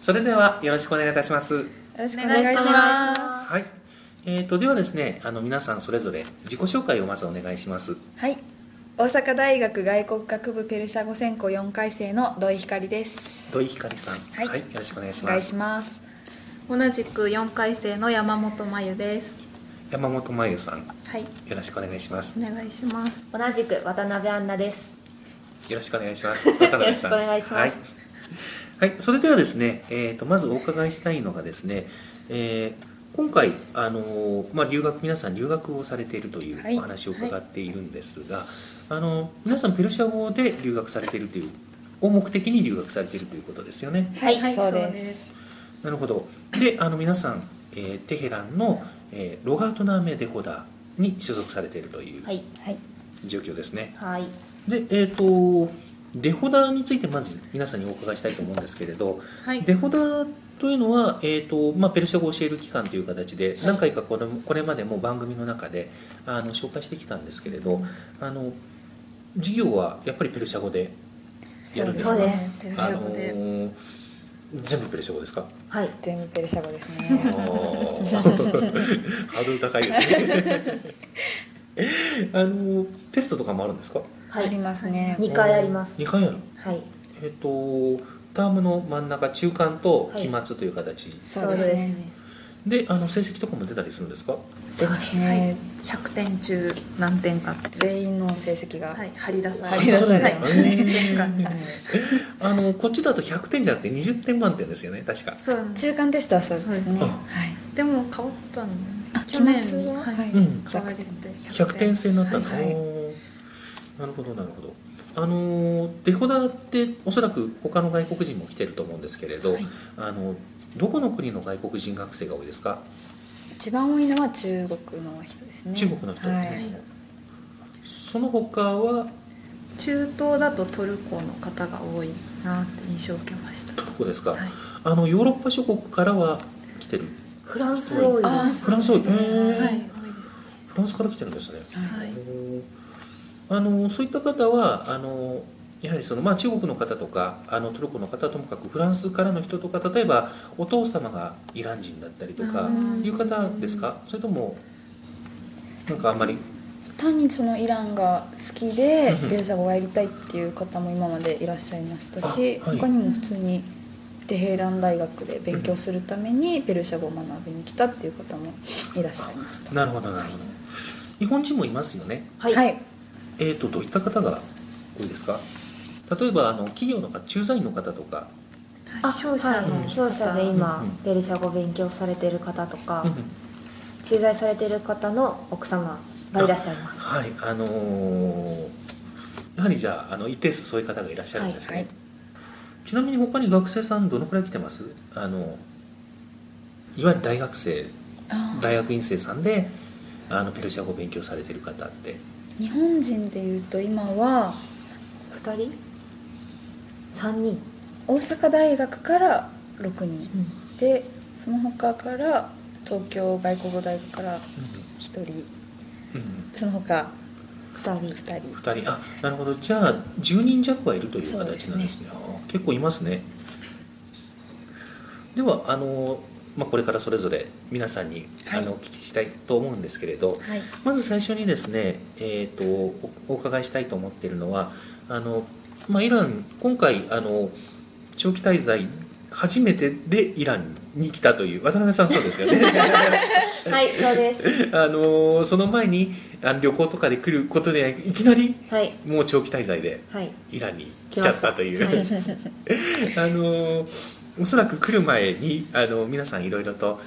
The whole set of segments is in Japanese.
それではよろしくお願いいたします。 よろしくお願いします。 はい。ではですね、皆さんそれぞれ自己紹介をまずお願いします。 はい。大阪大学外国学部ペルシャ語専攻4回生の土井ひかりです。 土井ひかりさん、 はい、 よろしくお願いします。 お願いします。 同じく4回生の山本真由です。 山本真由さん、 はい、 よろしくお願いします。 お願いします。 同じく渡辺杏奈です。 よろしくお願いします。渡辺さん、 よろしくお願いします。 はい、はい、それではですね、まずお伺いしたいのがですね、今回皆さん留学をされているというお話を伺っているんですが、皆さんペルシャ語で留学されているというを目的に留学されているということですよね。 はい、そうです。 なるほど。で、皆さん、テヘランの、ロガートナーメデホダに所属されているという状況ですね。 はい。 で、デホダについてまず皆さんにお伺いしたいと思うんですけれど、 はい、 デホダというのは、ペルシャ語を教える機関という形で何回かこれまでも番組の中で紹介してきたんですけれど、授業はやっぱりペルシャ語でやるんですか？ そうです。 ペルシャ語で、 全部ペルシャ語ですか？ はい、全部ペルシャ語ですね。 ハードル高いですね。テストとかもあるんですか？ はい、 ありますね。 2回あります。 2回ある。 はい。 タームの真ん中、中間と期末という形、 そうですね。 で、成績とかも出たりするんですか？ 出ますね。 100点中何点か全員の成績が張り出さ張り出されてますね。 こっちだと100点じゃなくて20点満点ですよね、確か。 そう。 中間テストはそうですね。はい。 でも変わったの。 去年に変わって 100点制になったんだ。 はいはい、 なるほどなるほど。デホダっておそらく他の外国人も来てると思うんですけれど、はい、どこの国の外国人学生が多いですか？ 一番多いのは中国の人ですね。 中国の人ですね。はい、その他は中東だとトルコの方が多いなって印象を受けました。 トルコですか？ はい、 ヨーロッパ諸国からは来てる？ フランス多いです。 フランス多い。 はい、多いですね。 フランスから来てるんですね。 はい。 そういった方はやはり中国の方とかトルコの方ともかくフランスからの人とか、例えばお父様がイラン人だったりとかいう方ですか？それともなんかあんまり単にイランが好きでペルシャ語がやりたいっていう方も今までいらっしゃいましたし、はい、他にも普通にテヘラン大学で勉強するためにペルシャ語を学びに来たっていう方もいらっしゃいました。 なるほどなるほど。日本人もいますよね。 はい、はい。 どういった方が多いですか？例えば企業の方、駐在員の方とか、 商社で今ペルシャ語勉強されている方とか、駐在されている方の奥様がいらっしゃいます。 はい、やはりじゃあ一定数そういう方がいらっしゃるんですね。はいはい、ちなみに他に学生さんどのくらい来てます？いわゆる大学生、大学院生さんでペルシャ語を勉強されている方って。 日本人でいうと今は 2人3人、 大阪大学から6人、でその他から東京外国語大学から1人、その他2人。 あ、なるほど。じゃあ10人弱はいるという形なんですね。結構いますね。ではこれからそれぞれ皆さんにお聞きしたいと思うんですけれど、はい、まず最初にですね、お伺いしたいと思っているのはイラン、今回長期滞在初めてでイランに来たという渡辺さん、そうですよね。 はい、そうです。 その前に旅行とかで来ることでいきなり、 はい、 もう長期滞在でイランに来ちゃったという、おそらく来る前に皆さんいろいろと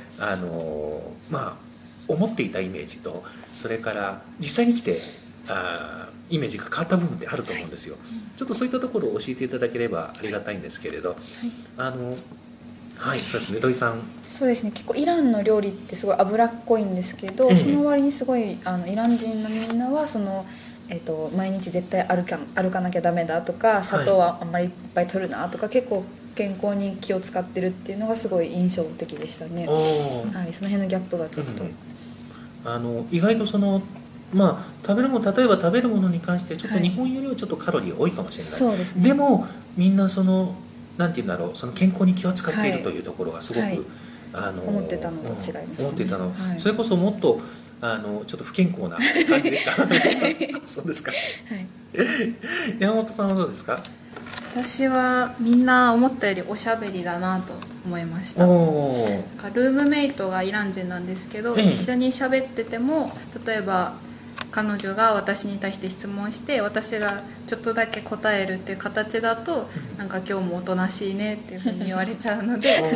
思っていたイメージと、それから実際に来てイメージが変わった部分ってあると思うんですよ。ちょっとそういったところを教えていただければありがたいんですけれど、はい、そうですね、土井さん。 そうですね、結構イランの料理ってすごい脂っこいんですけど、その割にすごいイラン人のみんなは毎日絶対歩かなきゃダメだとか、砂糖はあんまりいっぱい取るなとか、結構健康に気を使ってるっていうのがすごい印象的でしたね。はい、その辺のギャップがちょっと、 意外と例えば食べるものに関してはちょっと日本よりはちょっとカロリー多いかもしれない。 そうですね。 でもみんななんていうんだろう、その健康に気を使っているというところがすごく、 思ってたのと違いましたね。 思ってたの、それこそもっとちょっと不健康な感じでしたそうですか、山本さんはどうですか？ 私はみんな思ったよりおしゃべりだなと思いました。ルームメイトがイラン人なんですけど、一緒に喋ってても、例えば彼女が私に対して質問して私がちょっとだけ答えるっていう形だと、なんか今日もおとなしいねっていうふうに言われちゃうので、はい、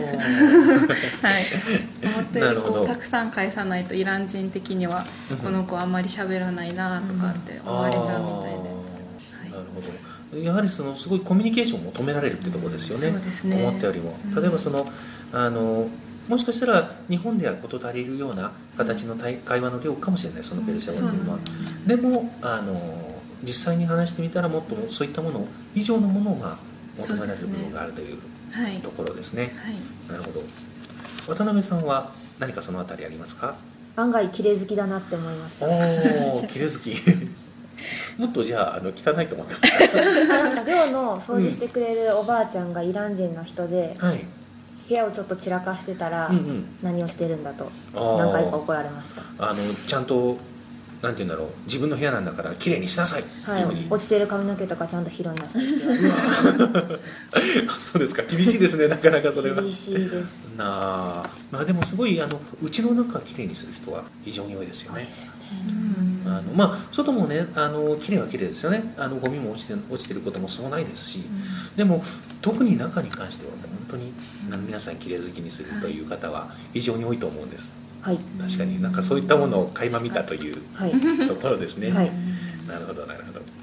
思ったよりこうたくさん返さないとイラン人的にはこの子あんまり喋らないなとかって思われちゃうみたいで、 なるほど。やはりすごいコミュニケーションを求められるっていうところですよね。 そうですね。 思ったよりも、例えばもしかしたら日本では事足りるような形の会話の量かもしれない、そのペルシャ語というのは。でも実際に話してみたらもっとそういったもの以上のものが求められる部分があるというところですね。なるほど。渡辺さんは何かそのあたりありますか？ 案外綺麗好きだなって思いました。 綺麗好きもっとじゃあ汚いと思ってましたなんか寮の掃除してくれるおばあちゃんがイラン人の人で、部屋をちょっと散らかしてたら、何をしてるんだと何回か怒られました。 ちゃんとなんていうんだろう、自分の部屋なんだから綺麗にしなさいっていうふうに、 落ちてる髪の毛とかちゃんと拾いなさいって言われまそうですか、厳しいですね、なかなかそれは。 厳しいです。 まあでもすごいうちの中綺麗にする人は非常に多いですよね。外もね綺麗は綺麗ですよね。ゴミも落ちてることもそうないですし、でも特に中に関しては本当に皆さん綺麗好きにするという方は非常に多いと思うんです。確かになんかそういったものを垣間見たというところですね。なるほどなるほど。